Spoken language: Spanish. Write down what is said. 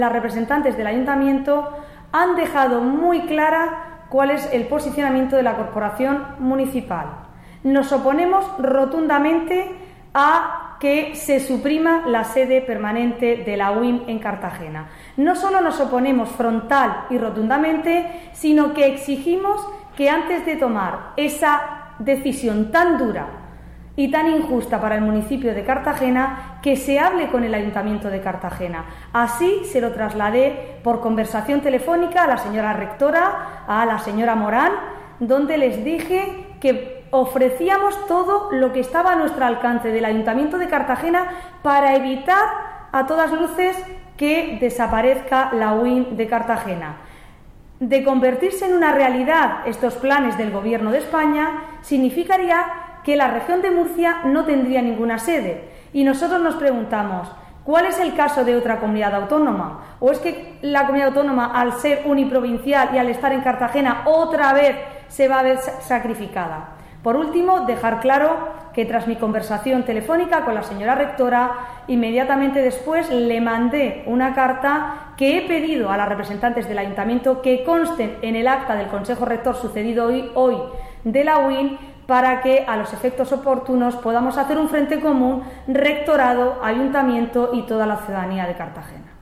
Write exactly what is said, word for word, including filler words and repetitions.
Las representantes del Ayuntamiento han dejado muy clara cuál es el posicionamiento de la Corporación Municipal. Nos oponemos rotundamente a que se suprima la sede permanente de la U I M en Cartagena. No solo nos oponemos frontal y rotundamente, sino que exigimos que antes de tomar esa decisión tan dura y tan injusta para el municipio de Cartagena, que se hable con el Ayuntamiento de Cartagena. Así se lo trasladé por conversación telefónica a la señora rectora, a la señora Morán, donde les dije que ofrecíamos todo lo que estaba a nuestro alcance del Ayuntamiento de Cartagena para evitar a todas luces que desaparezca la U I M de Cartagena. De convertirse en una realidad estos planes del Gobierno de España, significaría que la región de Murcia no tendría ninguna sede. Y nosotros nos preguntamos, ¿cuál es el caso de otra comunidad autónoma? ¿O es que la comunidad autónoma, al ser uniprovincial y al estar en Cartagena, otra vez se va a ver sacrificada? Por último, dejar claro que tras mi conversación telefónica con la señora rectora, inmediatamente después le mandé una carta que he pedido a las representantes del Ayuntamiento que consten en el acta del Consejo Rector sucedido hoy, hoy de la U I M, para que a los efectos oportunos podamos hacer un frente común, rectorado, ayuntamiento y toda la ciudadanía de Cartagena.